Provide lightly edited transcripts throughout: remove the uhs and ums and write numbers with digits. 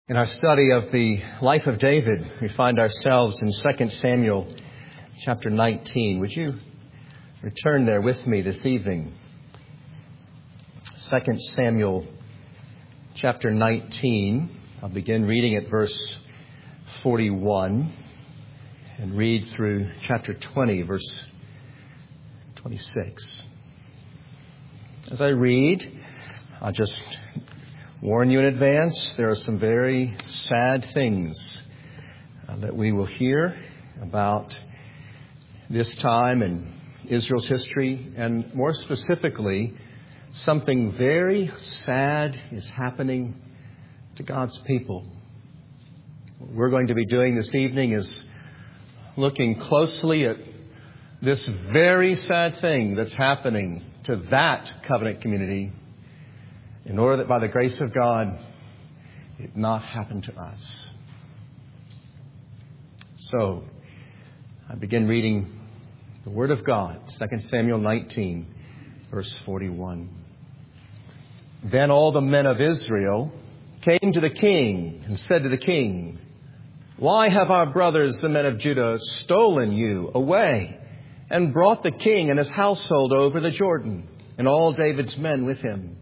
In our study of the life of David, we find ourselves in 2 Samuel chapter 19. Would you return there with me this evening? 2 Samuel chapter 19. I'll begin reading at verse 41 and read through chapter 20, verse 26. As I read, I'll just warn you in advance, there are some very sad things that we will hear about this time in Israel's history, and more specifically, something very sad is happening to God's people. What we're going to be doing this evening is looking closely at this very sad thing that's happening to that covenant community, in order that by the grace of God, it not happen to us. So, I begin reading the Word of God, 2 Samuel 19, verse 41. Then all the men of Israel came to the king and said to the king, "Why have our brothers, the men of Judah, stolen you away and brought the king and his household over the Jordan, and all David's men with him?"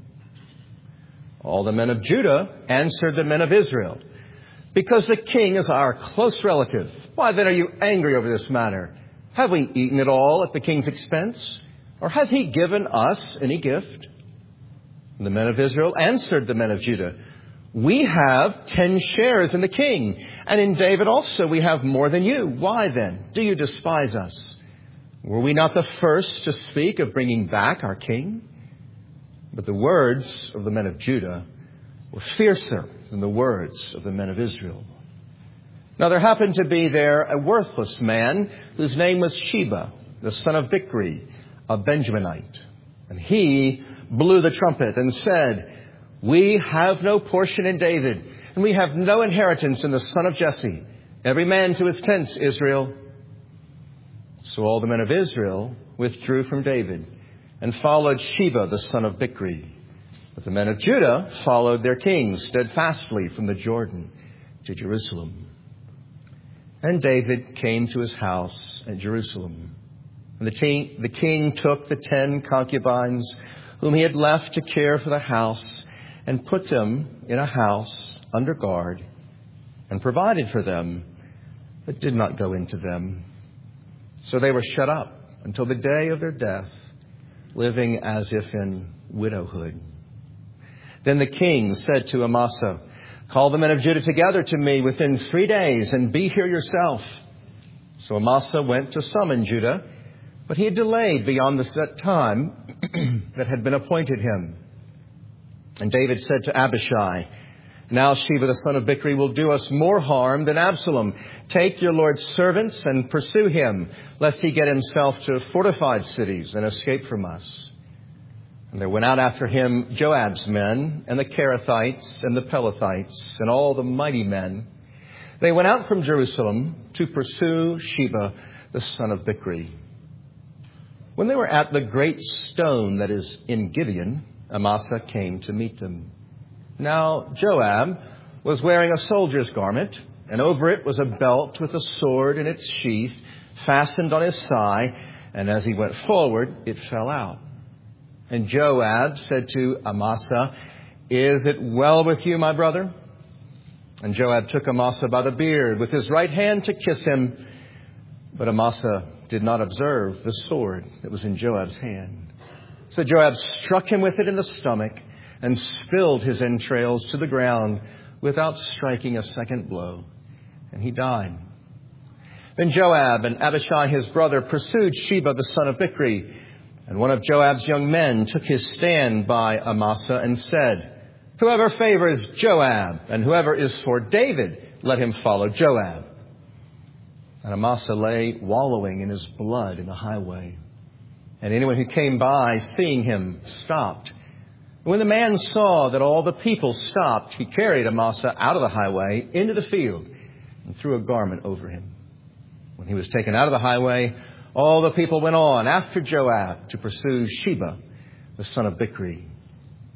All the men of Judah answered the men of Israel, "Because the king is our close relative. Why then are you angry over this matter? Have we eaten it all at the king's expense? Or has he given us any gift?" And the men of Israel answered the men of Judah, "We have 10 shares in the king, and in David also we have more than you. Why then do you despise us? Were we not the first to speak of bringing back our king?" But the words of the men of Judah were fiercer than the words of the men of Israel. Now there happened to be there a worthless man whose name was Sheba, the son of Bichri, a Benjaminite. And he blew the trumpet and said, "We have no portion in David, and we have no inheritance in the son of Jesse. Every man to his tents, Israel." So all the men of Israel withdrew from David and followed Sheba, the son of Bichri. But the men of Judah followed their king steadfastly from the Jordan to Jerusalem. And David came to his house at Jerusalem. And the king took the 10 concubines whom he had left to care for the house and put them in a house under guard and provided for them, but did not go into them. So they were shut up until the day of their death, living as if in widowhood. Then the king said to Amasa, "Call the men of Judah together to me within 3 days, and be here yourself." So Amasa went to summon Judah, but he had delayed beyond the set time that had been appointed him. And David said to Abishai, "Now Sheba the son of Bichri will do us more harm than Absalom. Take your Lord's servants and pursue him, lest he get himself to fortified cities and escape from us." And there went out after him Joab's men, and the Kerethites, and the Pelethites, and all the mighty men. They went out from Jerusalem to pursue Sheba the son of Bichri. When they were at the great stone that is in Gibeon, Amasa came to meet them. Now Joab was wearing a soldier's garment, and over it was a belt with a sword in its sheath fastened on his thigh, and as he went forward, it fell out. And Joab said to Amasa, "Is it well with you, my brother?" And Joab took Amasa by the beard with his right hand to kiss him, but Amasa did not observe the sword that was in Joab's hand. So Joab struck him with it in the stomach and spilled his entrails to the ground without striking a second blow, and he died. Then Joab and Abishai his brother pursued Sheba the son of Bichri, and one of Joab's young men took his stand by Amasa and said, "Whoever favors Joab and whoever is for David, let him follow Joab." And Amasa lay wallowing in his blood in the highway, and anyone who came by, seeing him, stopped. When the man saw that all the people stopped, he carried Amasa out of the highway into the field and threw a garment over him. When he was taken out of the highway, all the people went on after Joab to pursue Sheba, the son of Bichri.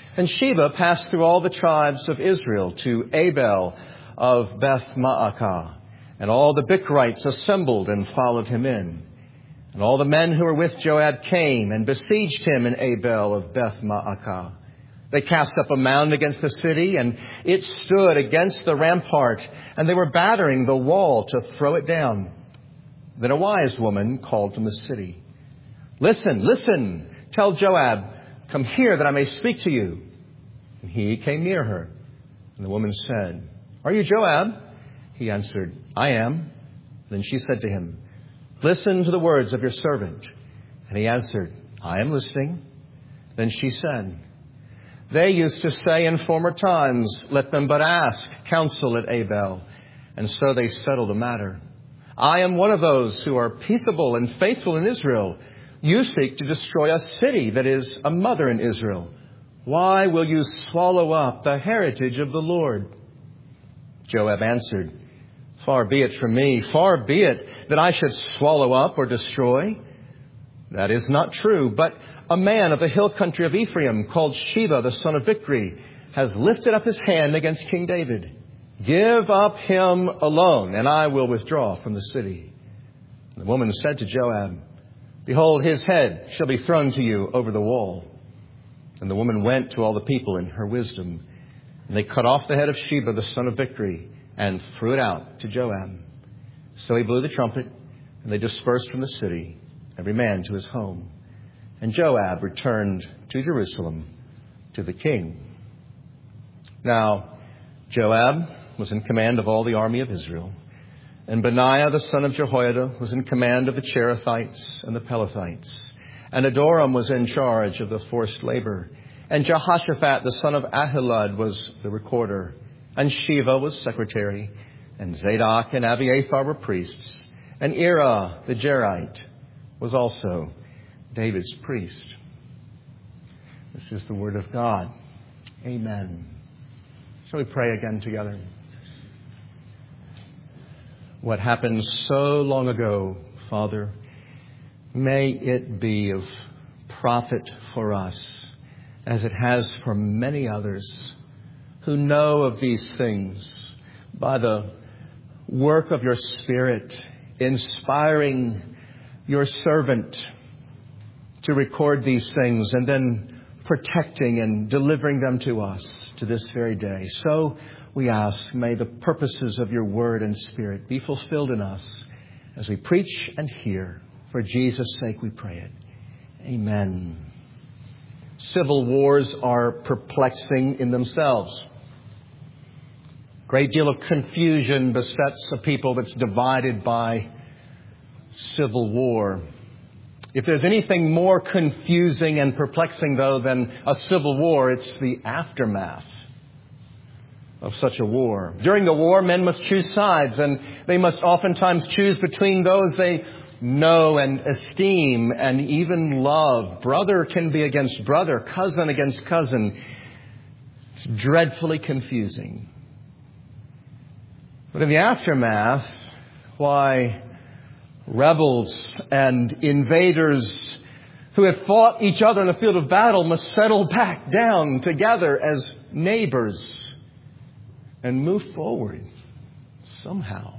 And Sheba passed through all the tribes of Israel to Abel of Beth-Maacah. And all the Bichrites assembled and followed him in. And all the men who were with Joab came and besieged him in Abel of Beth-Maacah. They cast up a mound against the city, and it stood against the rampart, and they were battering the wall to throw it down. Then a wise woman called from the city, "Listen, listen, tell Joab, come here that I may speak to you." And he came near her. And the woman said, "Are you Joab?" He answered, "I am." Then she said to him, "Listen to the words of your servant." And he answered, "I am listening." Then she said, "They used to say in former times, 'Let them but ask counsel at Abel.' And so they settled the matter. I am one of those who are peaceable and faithful in Israel. You seek to destroy a city that is a mother in Israel. Why will you swallow up the heritage of the Lord?" Joab answered, "Far be it from me, far be it that I should swallow up or destroy. That is not true, but a man of the hill country of Ephraim called Sheba, the son of Bichri, has lifted up his hand against King David. Give up him alone, and I will withdraw from the city." The woman said to Joab, "Behold, his head shall be thrown to you over the wall." And the woman went to all the people in her wisdom, and they cut off the head of Sheba, the son of Bichri, and threw it out to Joab. So he blew the trumpet, and they dispersed from the city, every man to his home. And Joab returned to Jerusalem to the king. Now, Joab was in command of all the army of Israel, and Benaiah the son of Jehoiada was in command of the Cherethites and the Pelethites, and Adoram was in charge of the forced labor, and Jehoshaphat the son of Ahilud was the recorder, and Sheva was secretary, and Zadok and Abiathar were priests, and Ira the Jerite was also David's priest. This is the word of God. Amen. Shall we pray again together? What happened so long ago, Father, may it be of profit for us, as it has for many others who know of these things by the work of your Spirit, inspiring your servant to record these things and then protecting and delivering them to us to this very day. So we ask, may the purposes of your word and Spirit be fulfilled in us as we preach and hear. For Jesus' sake we pray it. Amen. Civil wars are perplexing in themselves. Great deal of confusion besets a people that's divided by civil war. If there's anything more confusing and perplexing, though, than a civil war, it's the aftermath of such a war. During the war, men must choose sides, and they must oftentimes choose between those they know and esteem and even love. Brother can be against brother, cousin against cousin. It's dreadfully confusing. But in the aftermath, why, rebels and invaders who have fought each other in the field of battle must settle back down together as neighbors and move forward somehow.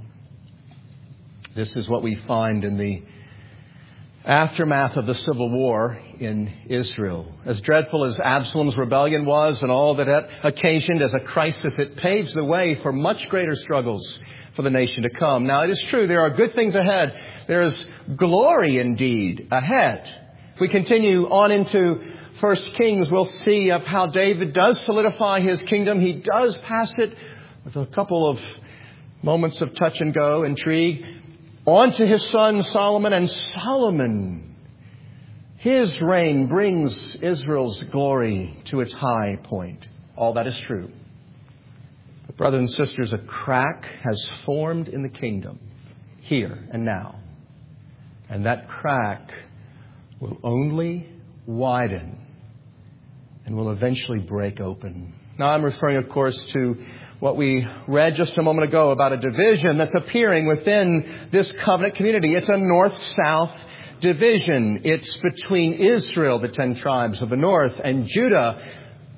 This is what we find in the aftermath of the civil war in Israel. As dreadful as Absalom's rebellion was and all that it occasioned as a crisis, it paves the way for much greater struggles for the nation to come. Now, it is true, there are good things ahead. There is glory indeed ahead. If we continue on into 1 Kings, we'll see of how David does solidify his kingdom. He does pass it with a couple of moments of touch and go, intrigue, on to his son Solomon. And Solomon, his reign brings Israel's glory to its high point. All that is true. But brothers and sisters, a crack has formed in the kingdom here and now. And that crack will only widen and will eventually break open. Now, I'm referring, of course, to what we read just a moment ago about a division that's appearing within this covenant community. It's a north-south division. It's between Israel, the 10 tribes of the north, and Judah,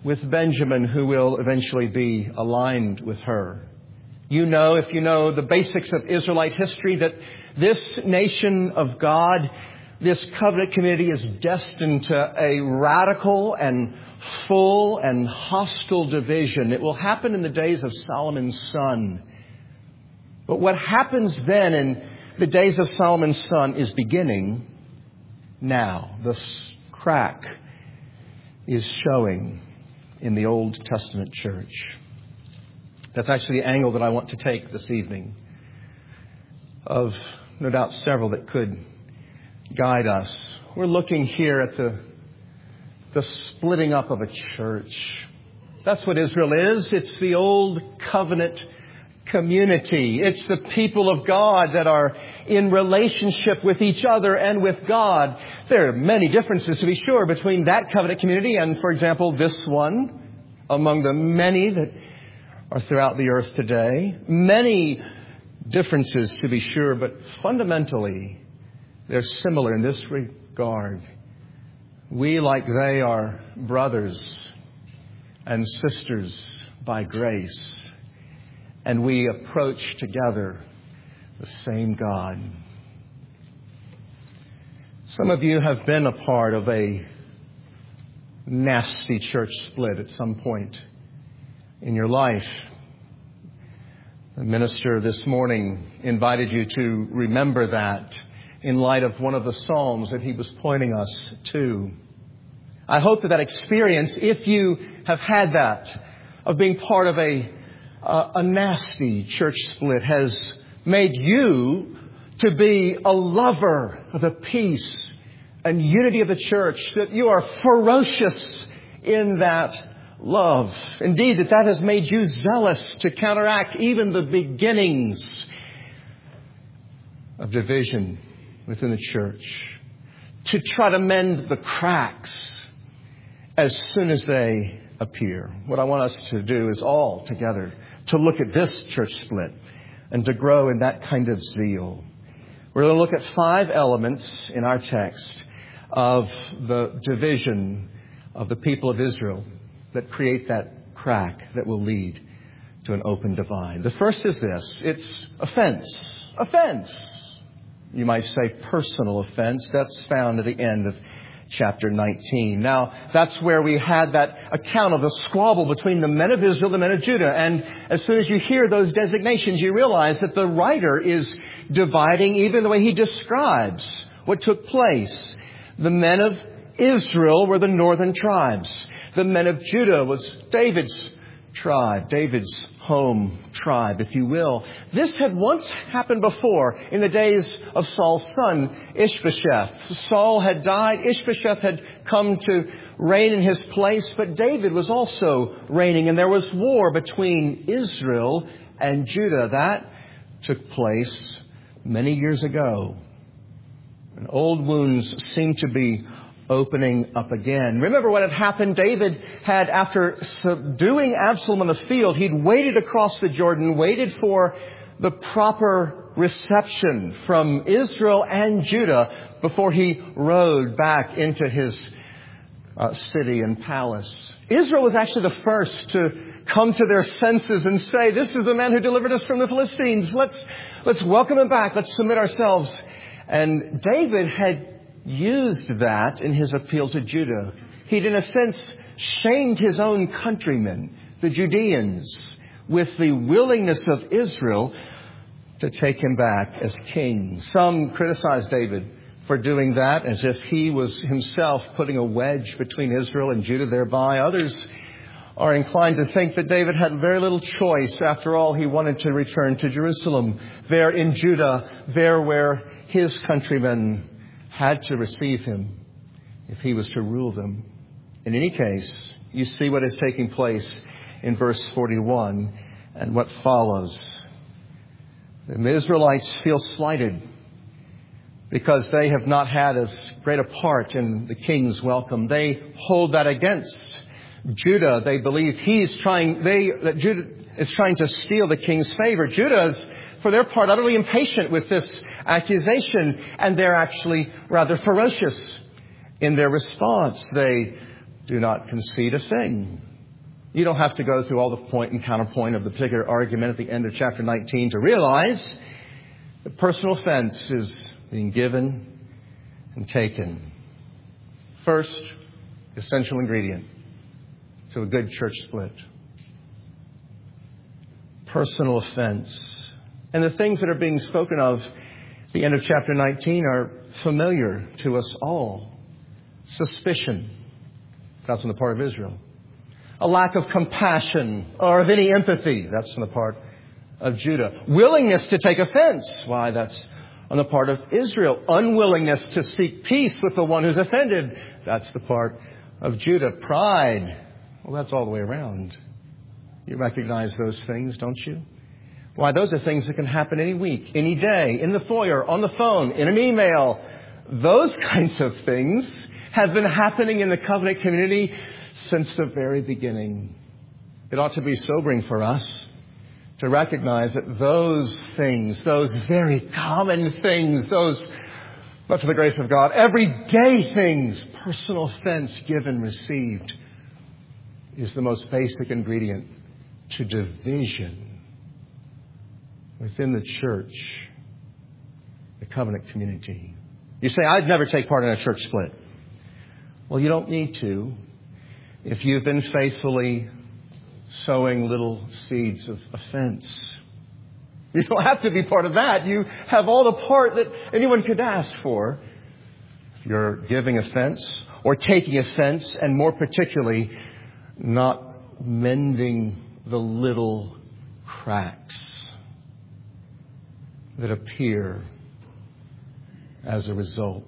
with Benjamin, who will eventually be aligned with her. You know, if you know the basics of Israelite history, that this nation of God, this covenant community, is destined to a radical and full and hostile division. It will happen in the days of Solomon's son. But what happens then in the days of Solomon's son is beginning now. This crack is showing in the Old Testament church. That's actually the angle that I want to take this evening, of no doubt several that could guide us. We're looking here at the splitting up of a church. That's what Israel is. It's the old covenant community. It's the people of God that are in relationship with each other and with God. There are many differences, to be sure, between that covenant community and, for example, this one, among the many that are throughout the earth today. Many differences, to be sure, but fundamentally, they're similar in this regard. We, like they, are brothers and sisters by grace. And we approach together the same God. Some of you have been a part of a nasty church split at some point in your life. The minister this morning invited you to remember that in light of one of the Psalms that he was pointing us to. I hope that experience, if you have had that, of being part of a nasty church split, has made you to be a lover of the peace and unity of the church, that you are ferocious in that love. Indeed, that has made you zealous to counteract even the beginnings of division within the church, to try to mend the cracks as soon as they appear. What I want us to do is all together to look at this church split and to grow in that kind of zeal. We're going to look at 5 elements in our text of the division of the people of Israel that create that crack that will lead to an open divide. The first is this. It's offense. Offense. You might say personal offense. That's found at the end of chapter 19. Now, that's where we had that account of the squabble between the men of Israel and the men of Judah. And as soon as you hear those designations, you realize that the writer is dividing even the way he describes what took place. The men of Israel were the northern tribes. The men of Judah was David's tribe, David's home tribe, if you will. This had once happened before in the days of Saul's son, Ishbosheth. Saul had died. Ishbosheth had come to reign in his place, but David was also reigning, and there was war between Israel and Judah. That took place many years ago. And old wounds seem to be opening up again. Remember what had happened? David had, after subduing Absalom in the field, he'd waited across the Jordan, waited for the proper reception from Israel and Judah before he rode back into his city and palace. Israel was actually the first to come to their senses and say, "This is the man who delivered us from the Philistines. Let's welcome him back. Let's submit ourselves." And David had used that in his appeal to Judah. He'd, in a sense, shamed his own countrymen, the Judeans, with the willingness of Israel to take him back as king. Some criticized David for doing that, as if he was himself putting a wedge between Israel and Judah thereby. Others are inclined to think that David had very little choice. After all, he wanted to return to Jerusalem, there in Judah, there where his countrymen had to receive him if he was to rule them. In any case, you see what is taking place in verse 41 and what follows. The Israelites feel slighted because they have not had as great a part in the king's welcome. They hold that against Judah. They believe that Judah is trying to steal the king's favor. Judah is, for their part, utterly impatient with this accusation, and they're actually rather ferocious in their response. They do not concede a thing. You don't have to go through all the point and counterpoint of the particular argument at the end of chapter 19 to realize that personal offense is being given and taken. First, essential ingredient to a good church split. Personal offense. And the things that are being spoken of at the end of chapter 19 are familiar to us all. Suspicion. That's on the part of Israel. A lack of compassion or of any empathy. That's on the part of Judah. Willingness to take offense. Why, that's on the part of Israel. Unwillingness to seek peace with the one who's offended. That's the part of Judah. Pride. Well, that's all the way around. You recognize those things, don't you? Why, those are things that can happen any week, any day, in the foyer, on the phone, in an email. Those kinds of things have been happening in the covenant community since the very beginning. It ought to be sobering for us to recognize that those things, those very common things, those, but for the grace of God, everyday things, personal offense given, received, is the most basic ingredient to division within the church, the covenant community. You say, I'd never take part in a church split. Well, you don't need to if you've been faithfully sowing little seeds of offense. You don't have to be part of that. You have all the part that anyone could ask for. If you're giving offense or taking offense, and more particularly, not mending the little cracks that appear as a result.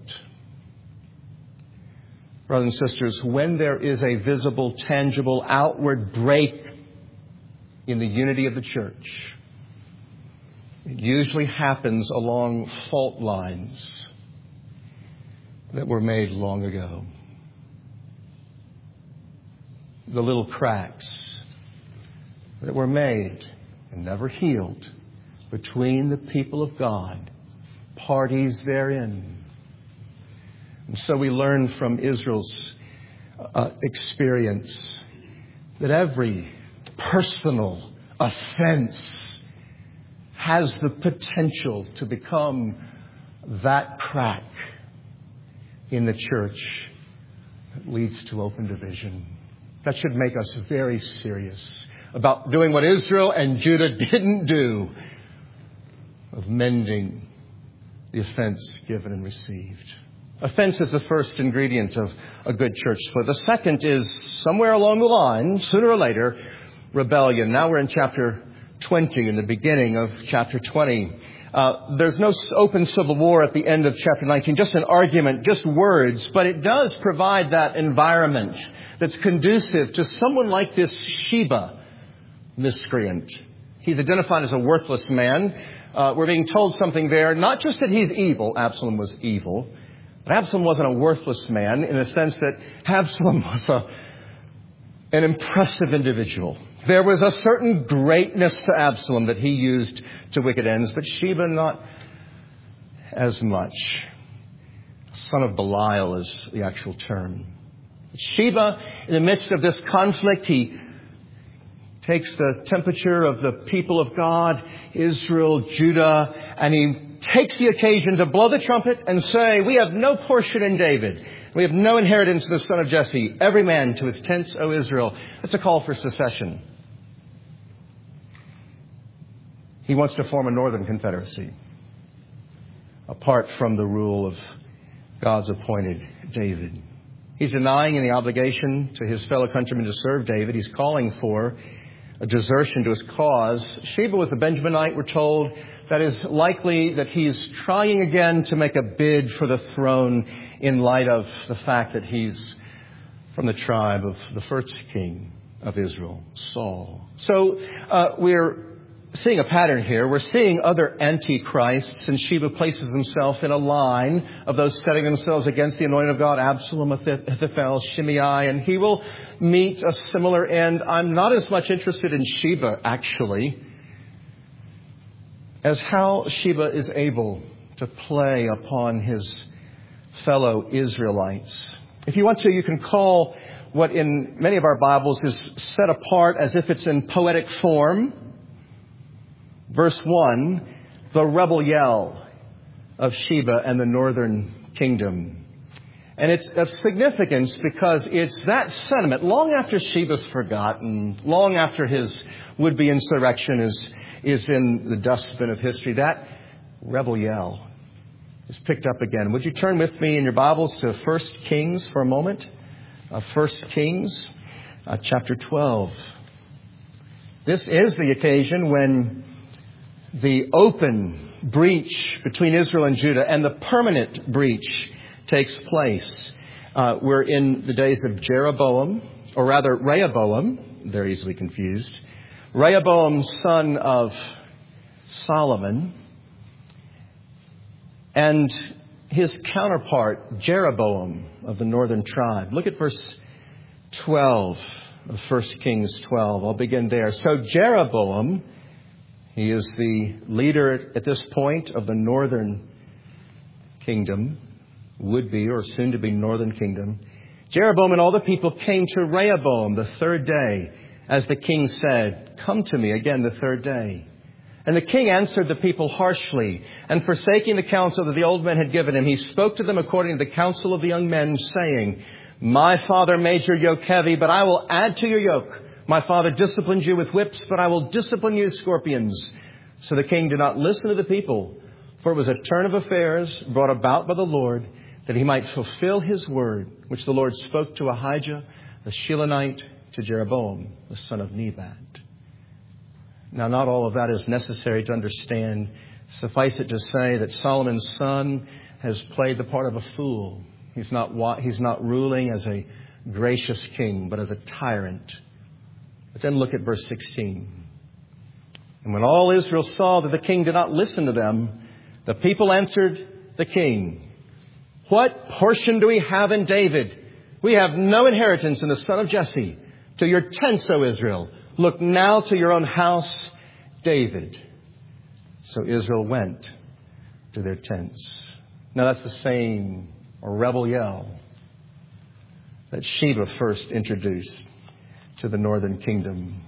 Brothers and sisters, when there is a visible, tangible, outward break in the unity of the church, it usually happens along fault lines that were made long ago. The little cracks that were made and never healed between the people of God, parties therein. And so we learn from Israel's experience that every personal offense has the potential to become that crack in the church that leads to open division. That should make us very serious about doing what Israel and Judah didn't do, of mending the offense given and received. Offense is the first ingredient of a good church split. The second is, somewhere along the line, sooner or later, rebellion. Now we're in chapter 20, in the beginning of chapter 20. There's no open civil war at the end of chapter 19, just an argument, just words, but it does provide that environment that's conducive to someone like this Sheba miscreant. He's identified as a worthless man. We're being told something there, not just that he's evil. Absalom was evil. But Absalom wasn't a worthless man in the sense that Absalom was an impressive individual. There was a certain greatness to Absalom that he used to wicked ends, but Sheba not as much. Son of Belial is the actual term. Sheba, in the midst of this conflict, he takes the temperature of the people of God, Israel, Judah, and he takes the occasion to blow the trumpet and say, we have no portion in David. We have no inheritance in the son of Jesse. Every man to his tents, O Israel. That's a call for secession. He wants to form a northern confederacy apart from the rule of God's appointed David. He's denying any obligation to his fellow countrymen to serve David. He's calling for a desertion to his cause. Sheba was a Benjaminite, we're told. That is likely that he's trying again to make a bid for the throne in light of the fact that he's from the tribe of the first king of Israel, Saul. So we're seeing a pattern here. We're seeing other antichrists, and Sheba places himself in a line of those setting themselves against the anointing of God, Absalom, Ahithophel, Shimei, and he will meet a similar end. I'm not as much interested in Sheba, actually, as how Sheba is able to play upon his fellow Israelites. If you want to, you can call what in many of our Bibles is set apart as if it's in poetic form. Verse 1, the rebel yell of Sheba and the northern kingdom. And it's of significance because it's that sentiment, long after Sheba's forgotten, long after his would-be insurrection is in the dustbin of history, that rebel yell is picked up again. Would you turn with me in your Bibles to 1 Kings for a moment? 1 Kings, chapter 12. This is the occasion when the open breach between Israel and Judah and the permanent breach takes place. We're in the days of Jeroboam, or rather Rehoboam. They're easily confused. Rehoboam, son of Solomon, and his counterpart, Jeroboam of the northern tribe. Look at verse 12 of 1 Kings 12. I'll begin there. So Jeroboam, he is the leader at this point of the northern kingdom, would be or soon to be northern kingdom. Jeroboam and all the people came to Rehoboam the third day, as the king said, "Come to me again the third day." And the king answered the people harshly, and forsaking the counsel that the old men had given him, he spoke to them according to the counsel of the young men, saying, "My father made your yoke heavy, but I will add to your yoke. My father disciplined you with whips, but I will discipline you with scorpions." So the king did not listen to the people, for it was a turn of affairs brought about by the Lord, that he might fulfill his word, which the Lord spoke to Ahijah the Shilonite, to Jeroboam, the son of Nebat. Now, not all of that is necessary to understand. Suffice it to say that Solomon's son has played the part of a fool. He's not ruling as a gracious king, but as a tyrant. But then look at verse 16. And when all Israel saw that the king did not listen to them, the people answered the king, "What portion do we have in David? We have no inheritance in the son of Jesse. To your tents, O Israel. Look now to your own house, David." So Israel went to their tents. Now that's the same rebel yell that Sheba first introduced to the northern kingdom.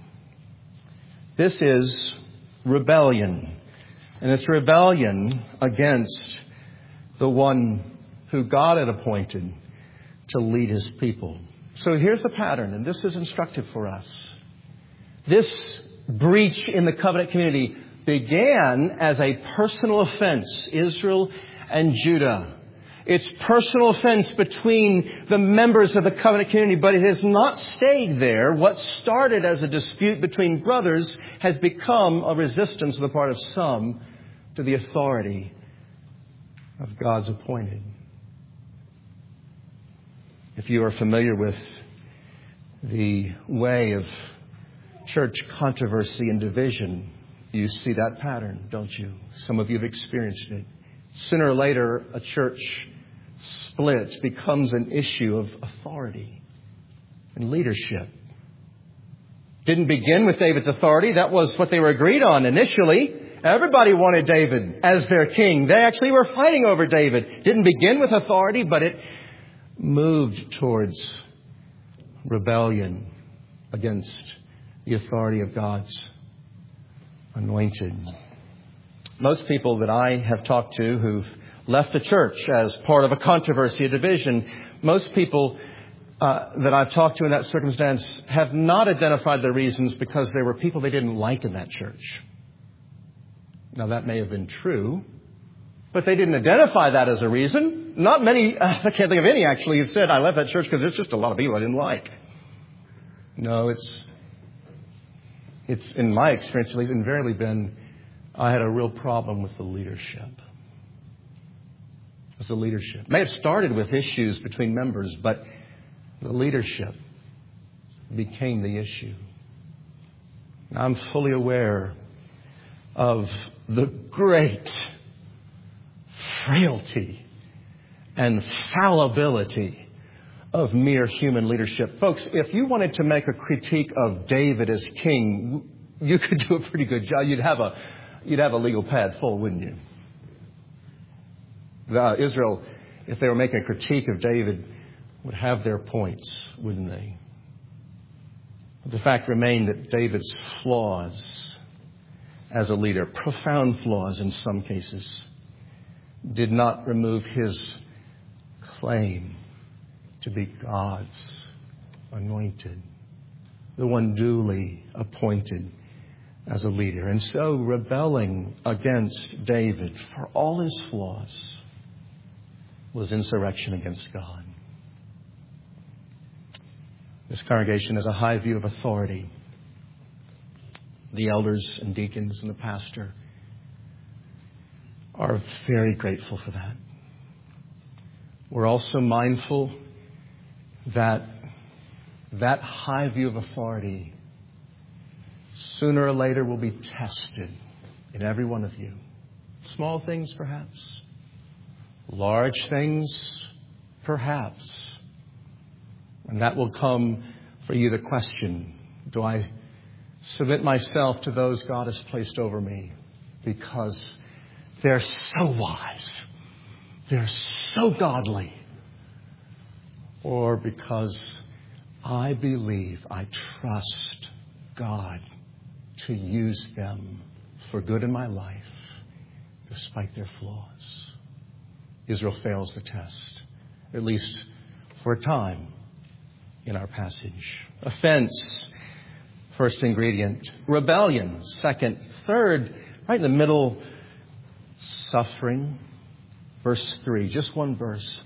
This is rebellion. And it's rebellion against the one who God had appointed to lead his people. So here's the pattern, and this is instructive for us. This breach in the covenant community began as a personal offense, Israel and Judah. It's personal offense between the members of the covenant community, but it has not stayed there. What started as a dispute between brothers has become a resistance on the part of some to the authority of God's appointed. If you are familiar with the way of church controversy and division, you see that pattern, don't you? Some of you have experienced it. Sooner or later, a church split becomes an issue of authority and leadership. Didn't begin with David's authority. That was what they were agreed on initially. Everybody wanted David as their king. They actually were fighting over David. Didn't begin with authority, but it moved towards rebellion against the authority of God's anointed. Most people that I have talked to who've left the church as part of a controversy, a division, most people that I've talked to in that circumstance have not identified the reasons because there were people they didn't like in that church. Now, that may have been true, but they didn't identify that as a reason. Not many, I can't think of any actually, who said, "I left that church because there's just a lot of people I didn't like." No, it's in my experience, at least, invariably been, I had a real problem with the leadership. It was the leadership. It may have started with issues between members, but the leadership became the issue. Now, I'm fully aware of the great frailty and fallibility of mere human leadership. Folks, if you wanted to make a critique of David as king, you could do a pretty good job. You'd have a legal pad full, wouldn't you? Israel, if they were making a critique of David, would have their points, wouldn't they? But the fact remained that David's flaws as a leader, profound flaws in some cases, did not remove his claim to be God's anointed, the one duly appointed as a leader. And so rebelling against David for all his flaws was insurrection against God. This congregation has a high view of authority. The elders and deacons and the pastor are very grateful for that. We're also mindful that that high view of authority sooner or later will be tested in every one of you. Small things, perhaps. Large things, perhaps. And that will come for you the question, do I submit myself to those God has placed over me because they're so wise, they're so godly, or because I believe, I trust God to use them for good in my life despite their flaws? Israel fails the test, at least for a time in our passage. Offense, first ingredient. Rebellion, second. Third, right in the middle, suffering. Verse 3, just one verse.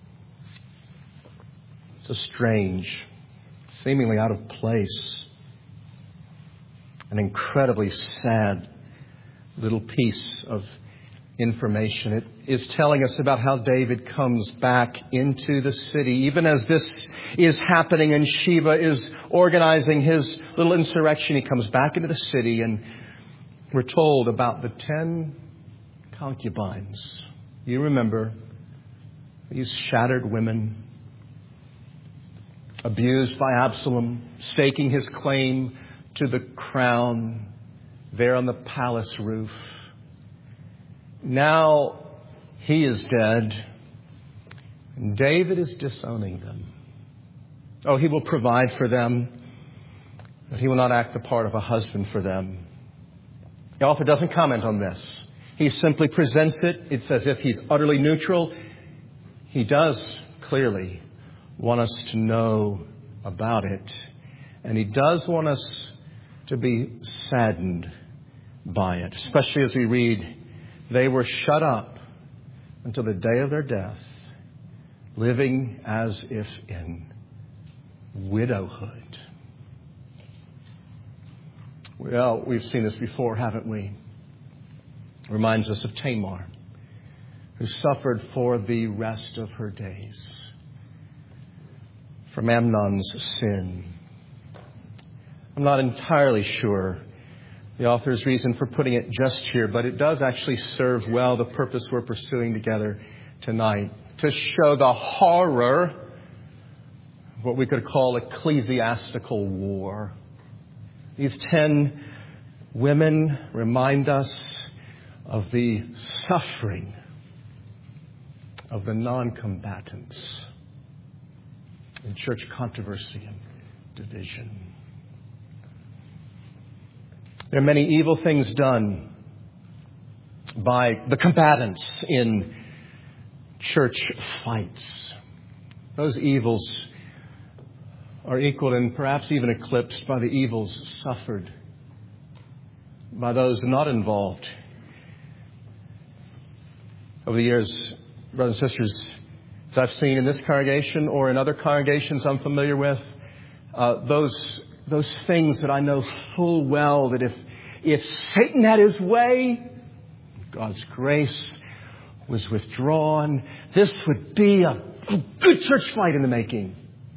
It's a strange, seemingly out of place, an incredibly sad little piece of information. It is telling us about how David comes back into the city. Even as this is happening and Sheba is organizing his little insurrection, he comes back into the city, and we're told about the 10 concubines. You remember these shattered women, abused by Absalom, staking his claim to the crown there on the palace roof. Now he is dead, and David is disowning them. Oh, he will provide for them, but he will not act the part of a husband for them. The author doesn't comment on this. He simply presents it. It's as if he's utterly neutral. He does clearly want us to know about it, and he does want us to be saddened by it, especially as we read, they were shut up until the day of their death, living as if in widowhood. Well, we've seen this before, haven't we? It reminds us of Tamar, who suffered for the rest of her days from Amnon's sin. I'm not entirely sure the author's reason for putting it just here, but it does actually serve well the purpose we're pursuing together tonight, to show the horror of what we could call ecclesiastical war. These 10 women remind us of the suffering of the non-combatants in church controversy and division. There are many evil things done by the combatants in church fights. Those evils are equaled and perhaps even eclipsed by the evils suffered by those not involved. Over the years, brothers and sisters, as I've seen in this congregation or in other congregations I'm familiar with, those things that I know full well that if Satan had his way, God's grace was withdrawn, this would be a good church fight in the making.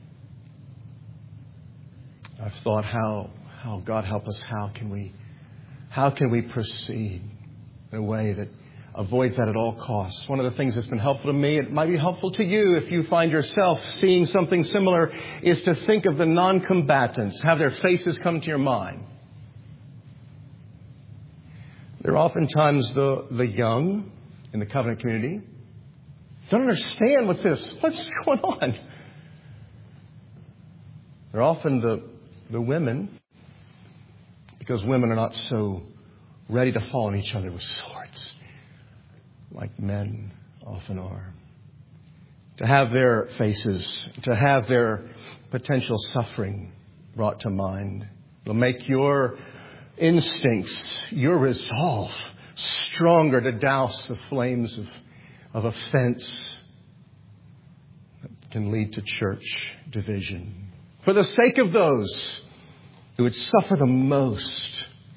I've thought, how God help us, how can we proceed in a way that avoids that at all costs? One of the things that's been helpful to me, it might be helpful to you if you find yourself seeing something similar, is to think of the non-combatants, have their faces come to your mind. They're oftentimes the young in the covenant community. Don't understand what's going on. They're often the women, because women are not so ready to fall on each other with swords like men often are. To have their faces, to have their potential suffering brought to mind will make your instincts, your resolve stronger to douse the flames of offense that can lead to church division. For the sake of those who would suffer the most,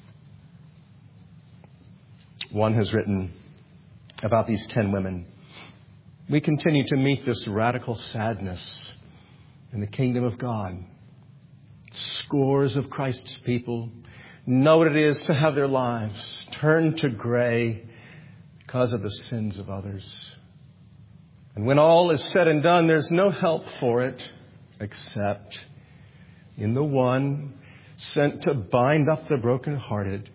one has written about these 10 women. We continue to meet this radical sadness in the kingdom of God. Scores of Christ's people know what it is to have their lives turned to gray because of the sins of others. And when all is said and done, there's no help for it except in the one sent to bind up the brokenhearted,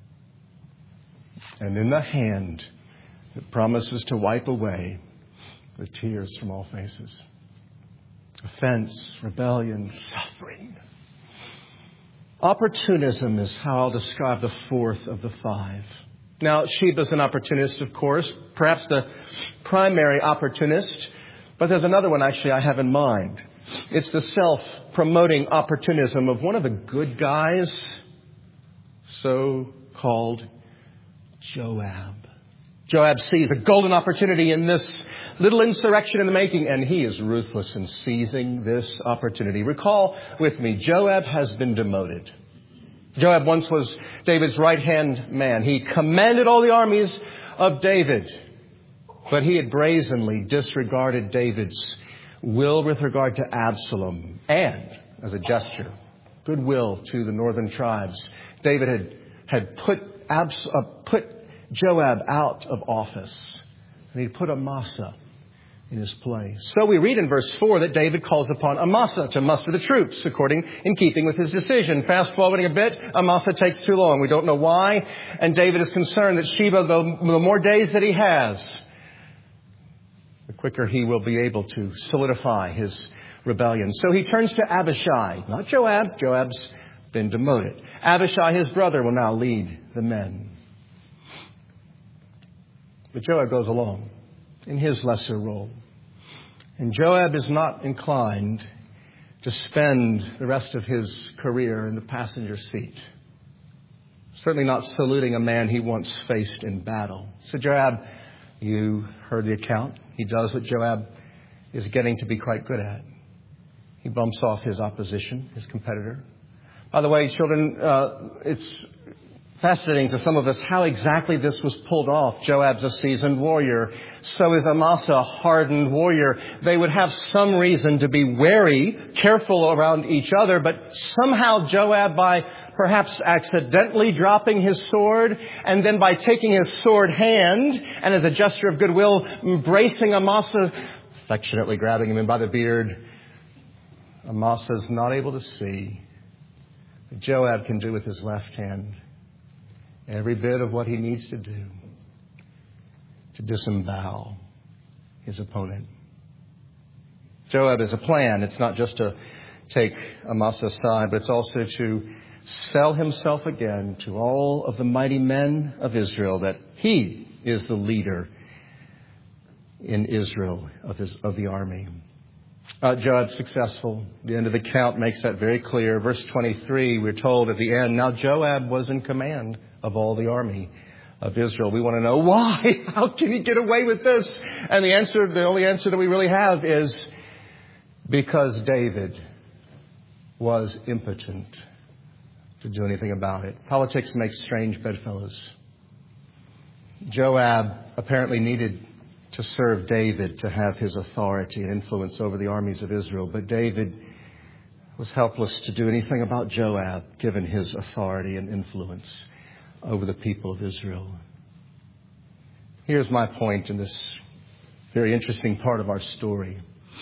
and in the hand that promises to wipe away the tears from all faces. Offense, rebellion, suffering. Opportunism is how I'll describe the fourth of the 5. Now, Sheba's an opportunist, of course, perhaps the primary opportunist, but there's another one actually I have in mind. It's the self-promoting opportunism of one of the good guys, so-called Joab. Joab sees a golden opportunity in this little insurrection in the making, and he is ruthless in seizing this opportunity. Recall with me, Joab has been demoted. Joab once was David's right-hand man. He commanded all the armies of David, but he had brazenly disregarded David's will with regard to Absalom, and as a gesture, goodwill to the northern tribes, David had put Joab out of office, and he'd put Amasa in his place. So we read in verse 4 that David calls upon Amasa to muster the troops in keeping with his decision. Fast forwarding a bit, Amasa takes too long. We don't know why. And David is concerned that Sheba, the more days that he has, the quicker he will be able to solidify his rebellion. So he turns to Abishai, not Joab. Joab's been demoted. Abishai, his brother, will now lead the men. But Joab goes along in his lesser role. And Joab is not inclined to spend the rest of his career in the passenger seat. Certainly not saluting a man he once faced in battle. So Joab, you heard the account. He does what Joab is getting to be quite good at. He bumps off his opposition, his competitor. By the way, children, it's fascinating to some of us how exactly this was pulled off. Joab's a seasoned warrior. So is Amasa a hardened warrior. They would have some reason to be wary, careful around each other, but somehow Joab, by perhaps accidentally dropping his sword, and then by taking his sword hand, and as a gesture of goodwill, embracing Amasa, affectionately grabbing him by the beard, Amasa's not able to see what Joab can do with his left hand. Every bit of what he needs to do to disembowel his opponent. Joab is a plan. It's not just to take Amasa's side, but it's also to sell himself again to all of the mighty men of Israel that he is the leader in Israel of the army. Joab's successful. The end of the count makes that very clear. Verse 23, we're told at the end, now Joab was in command of all the army of Israel. We want to know why. How can he get away with this? And the only answer that we really have is because David was impotent to do anything about it. Politics makes strange bedfellows. Joab apparently needed to serve David to have his authority and influence over the armies of Israel. But David was helpless to do anything about Joab, given his authority and influence over the people of Israel. Here's my point in this very interesting part of our story.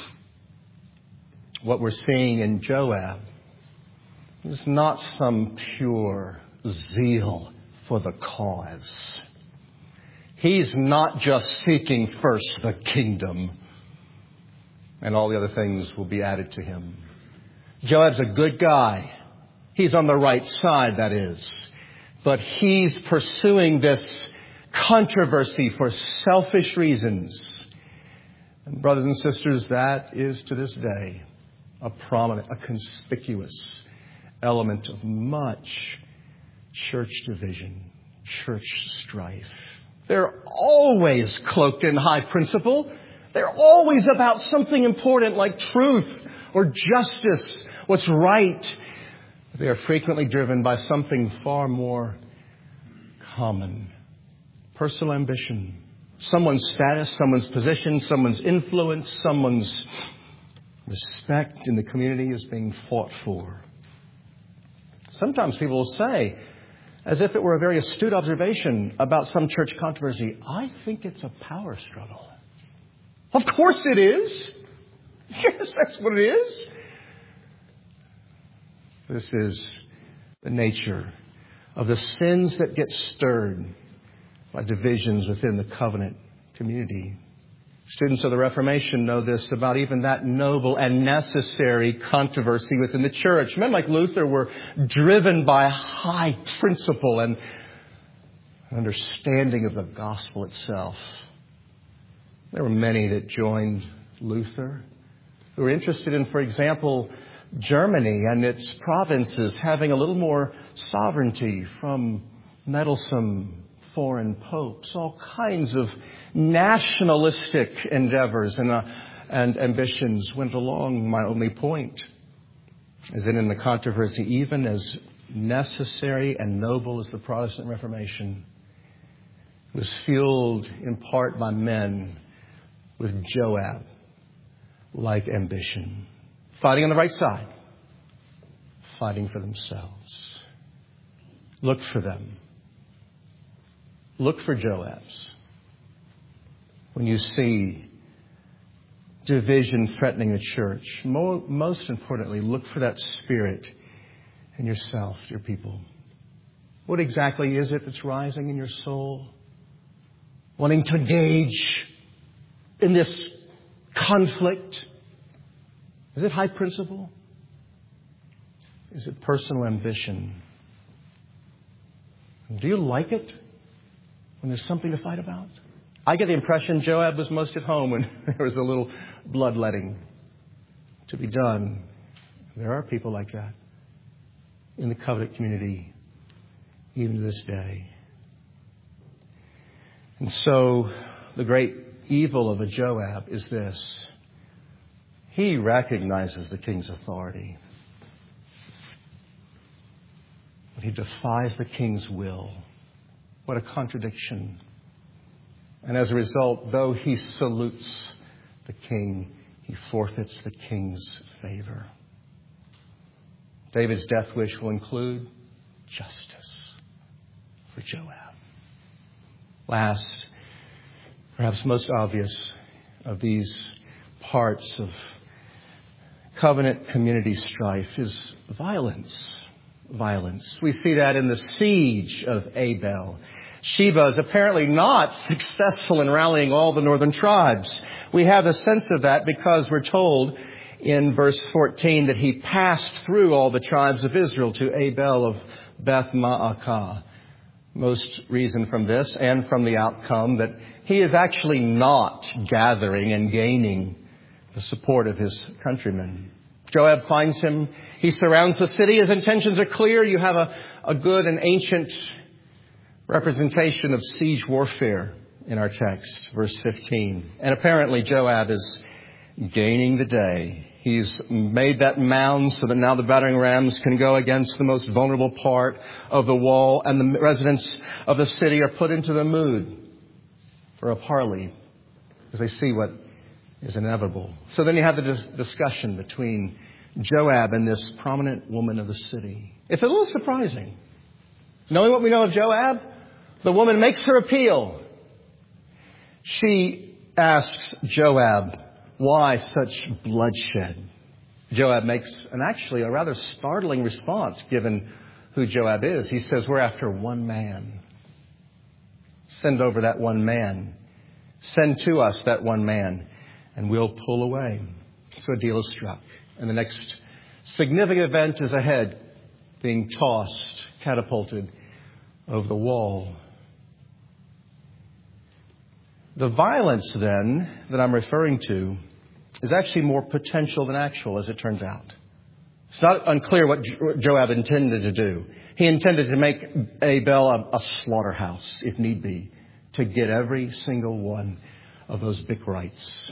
What we're seeing in Joab is not some pure zeal for the cause. He's not just seeking first the kingdom and all the other things will be added to him. Joab's a good guy. He's on the right side, that is. But he's pursuing this controversy for selfish reasons. And brothers and sisters, that is to this day a prominent, a conspicuous element of much church division, church strife. They're always cloaked in high principle. They're always about something important like truth or justice, what's right. They are frequently driven by something far more common. Personal ambition. Someone's status, someone's position, someone's influence, someone's respect in the community is being fought for. Sometimes people will say, as if it were a very astute observation about some church controversy, I think it's a power struggle. Of course it is. Yes, that's what it is. This is the nature of the sins that get stirred by divisions within the covenant community. Students of the Reformation know this about even that noble and necessary controversy within the church. Men like Luther were driven by high principle and understanding of the gospel itself. There were many that joined Luther who were interested in, for example, Germany and its provinces having a little more sovereignty from meddlesome foreign popes. All kinds of nationalistic endeavors and ambitions went along. My only point is that in the controversy, even as necessary and noble as the Protestant Reformation, was fueled in part by men with Joab-like ambition, fighting on the right side, fighting for themselves. Look for them. Look for Joabs. When you see division threatening the church, most importantly, look for that spirit in yourself, your people. What exactly is it that's rising in your soul? Wanting to engage in this conflict? Is it high principle? Is it personal ambition? Do you like it when there's something to fight about? I get the impression Joab was most at home when there was a little bloodletting to be done. There are people like that in the covenant community, even to this day. And so the great evil of a Joab is this. He recognizes the king's authority, but he defies the king's will. What a contradiction. And as a result, though he salutes the king, he forfeits the king's favor. David's death wish will include justice for Joab. Last, perhaps most obvious of these parts of covenant community strife is violence. Violence. We see that in the siege of Abel. Sheba is apparently not successful in rallying all the northern tribes. We have a sense of that because we're told in verse 14 that he passed through all the tribes of Israel to Abel of Beth Maacah. Most reason from this and from the outcome that he is actually not gathering and gaining the support of his countrymen. Joab finds him. He surrounds the city. His intentions are clear. You have a good and ancient representation of siege warfare in our text, verse 15. And apparently Joab is gaining the day. He's made that mound so that now the battering rams can go against the most vulnerable part of the wall, and the residents of the city are put into the mood for a parley as they see what is inevitable. So then you have the discussion between Joab and this prominent woman of the city. It's a little surprising. Knowing what we know of Joab, the woman makes her appeal. She asks Joab, why such bloodshed? Joab makes actually a rather startling response given who Joab is. He says, we're after one man. Send over that one man. Send to us that one man, and we'll pull away. So a deal is struck. And the next Significant event is ahead, being tossed, catapulted over the wall. The violence, then, that I'm referring to is actually more potential than actual, as it turns out. It's not unclear what Joab intended to do. He intended to make Abel a slaughterhouse, if need be, to get every single one of those Bichrites.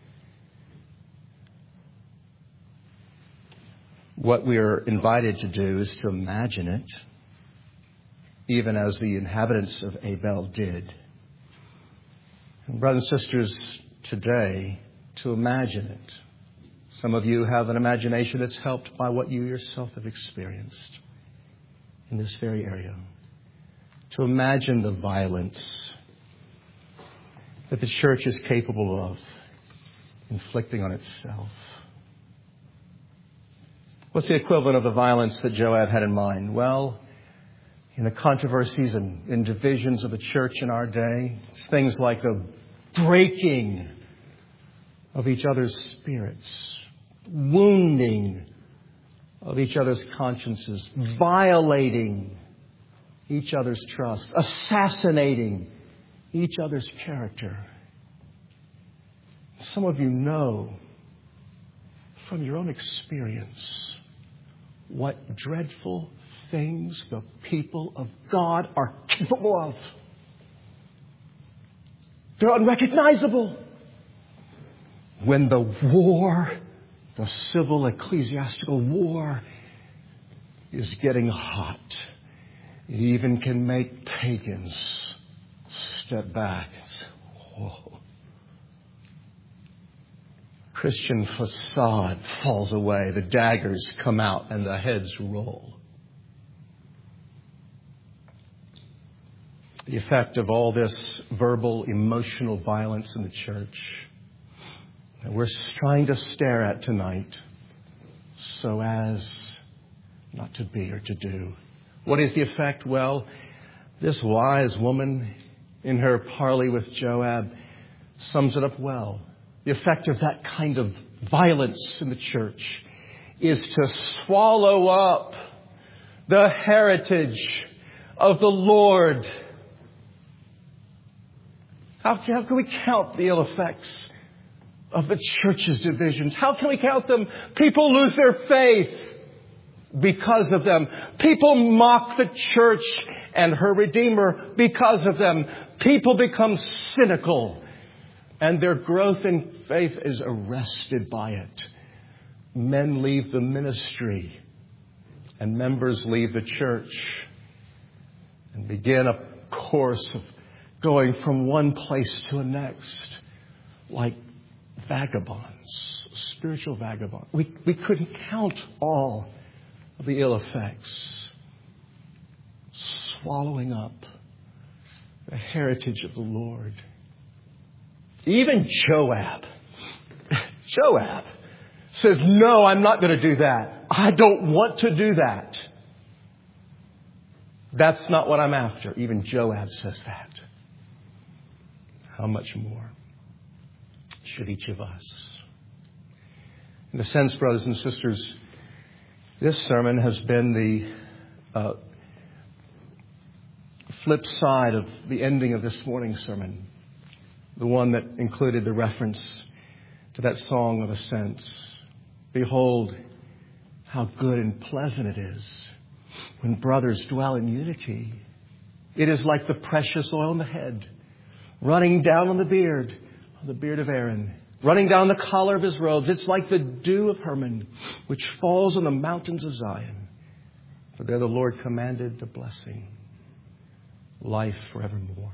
What we are invited to do is to imagine it, even as the inhabitants of Abel did. And brothers and sisters, today, to imagine it. Some of you have an imagination that's helped by what you yourself have experienced in this very area. To imagine the violence that the church is capable of inflicting on itself. What's the equivalent of the violence that Joab had in mind? Well, in the controversies and in divisions of the church in our day, it's things like the breaking of each other's spirits, wounding of each other's consciences, violating each other's trust, assassinating each other's character. Some of you know from your own experience what dreadful things the people of God are capable of. They're unrecognizable. When the war, the civil ecclesiastical war, is getting hot, it even can make pagans step back and say, whoa. Christian facade falls away, the daggers come out, and the heads roll. The effect of all this verbal, emotional violence in the church that we're trying to stare at tonight so as not to be or to do. What is the effect? Well, this wise woman in her parley with Joab sums it up well. The effect of that kind of violence in the church is to swallow up the heritage of the Lord. How can we count the ill effects of the church's divisions? How can we count them? People lose their faith because of them. People mock the church and her Redeemer because of them. People become cynical, and their growth in faith is arrested by it. Men leave the ministry, and members leave the church, and begin a course of going from one place to the next, like vagabonds, spiritual vagabonds. We couldn't count all of the ill effects. Swallowing up the heritage of the Lord. Even Joab says, no, I'm not going to do that. I don't want to do that. That's not what I'm after. Even Joab says that. How much more should each of us? In a sense, brothers and sisters, this sermon has been the flip side of the ending of this morning's sermon. The one that included the reference to that song of ascents. Behold, how good and pleasant it is when brothers dwell in unity. It is like the precious oil on the head, running down on the beard of Aaron, running down the collar of his robes. It's like the dew of Hermon, which falls on the mountains of Zion. For there the Lord commanded the blessing, life forevermore.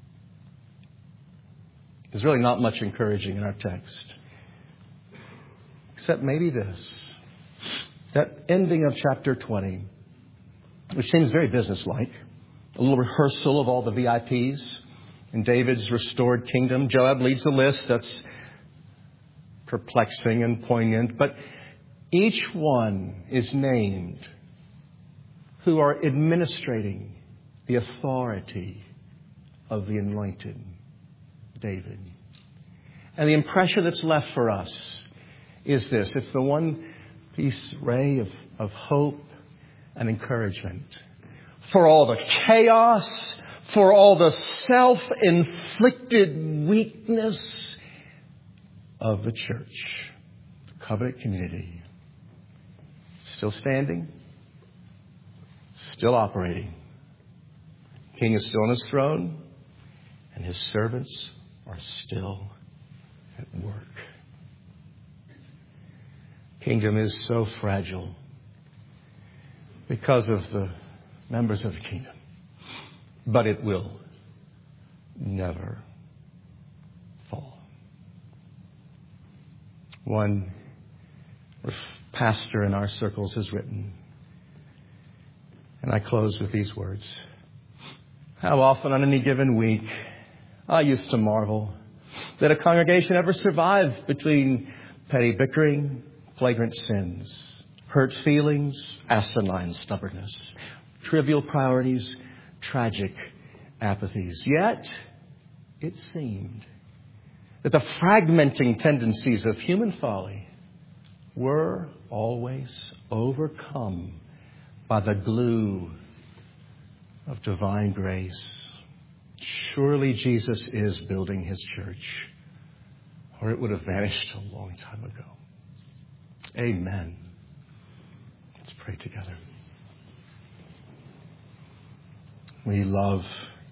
There's really not much encouraging in our text, except maybe this. That ending of chapter 20, which seems very businesslike, a little rehearsal of all the VIPs in David's restored kingdom. Joab leads the list. That's perplexing and poignant. But each one is named who are administrating the authority of the anointed David. And the impression that's left for us is this. It's the one peace ray of hope and encouragement for all the chaos, for all the self-inflicted weakness of the church, the covenant community. Still standing, still operating. King is still on his throne, and his servants are still at work. Kingdom is so fragile because of the members of the kingdom. But it will never fall. One pastor in our circles has written, and I close with these words. How often on any given week, I used to marvel that a congregation ever survived between petty bickering, flagrant sins, hurt feelings, asinine stubbornness, trivial priorities, tragic apathies. Yet, it seemed that the fragmenting tendencies of human folly were always overcome by the glue of divine grace. Surely Jesus is building his church, or it would have vanished a long time ago. Amen. Let's pray together. We love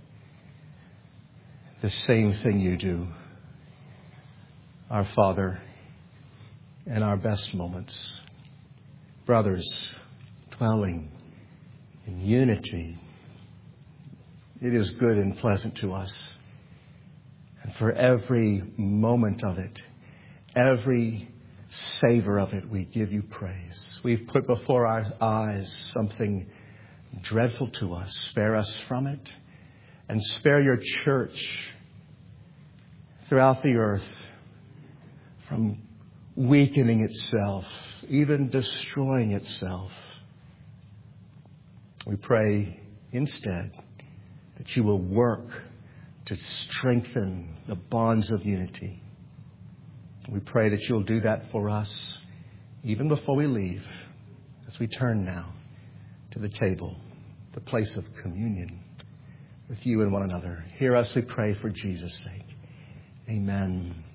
the same thing you do, our Father, in our best moments. Brothers, dwelling in unity. It is good and pleasant to us. And for every moment of it, every savor of it, we give you praise. We've put before our eyes something dreadful to us. Spare us from it, and spare your church throughout the earth from weakening itself, even destroying itself. We pray instead that you will work to strengthen the bonds of unity. We pray that you'll do that for us even before we leave, as we turn now to the table, the place of communion with you and one another. Hear us, we pray, for Jesus' sake. Amen.